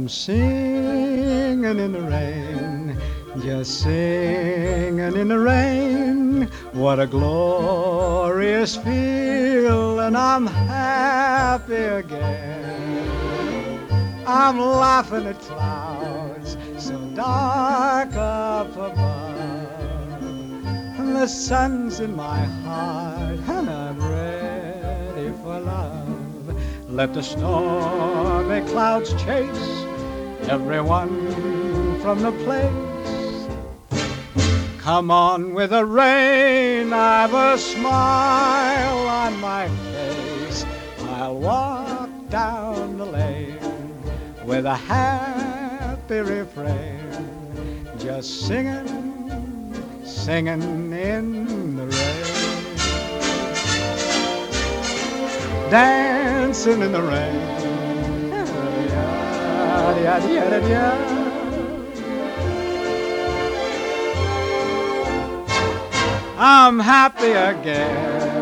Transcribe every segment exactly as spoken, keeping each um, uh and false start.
singing in the rain, just singing in the rain. What a glorious feeling, I'm happy again. I'm laughing at clouds so dark up above, and the sun's in my heart, and I'm ready for love. Let the stormy clouds chase everyone from the place. Come on with the rain, I've a smile on my face. I'll walk down the lane with a happy refrain, just singing, singing in the rain. Dancing in the rain. I'm happy again.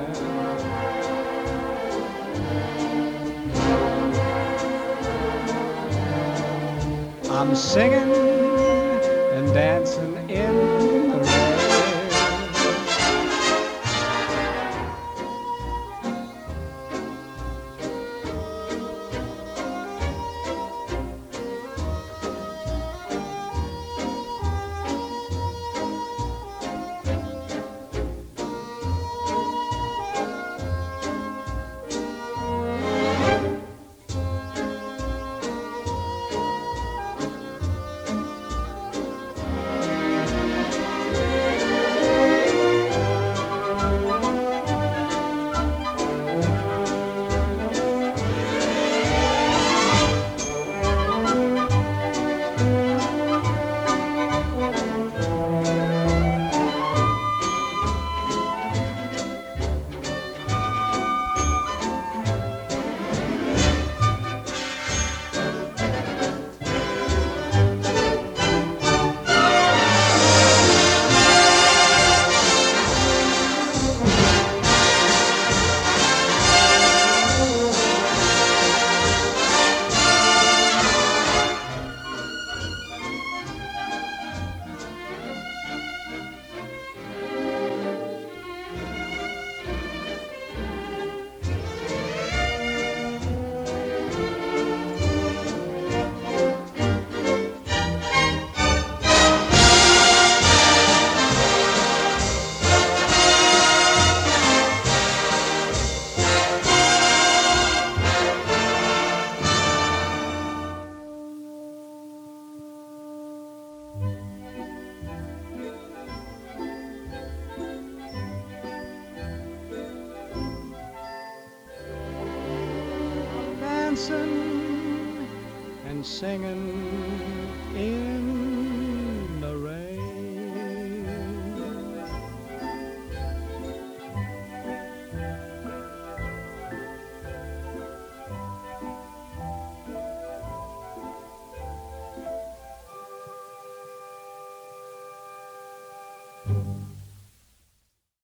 I'm singing and dancing in the rain. Dancing and singing in the rain.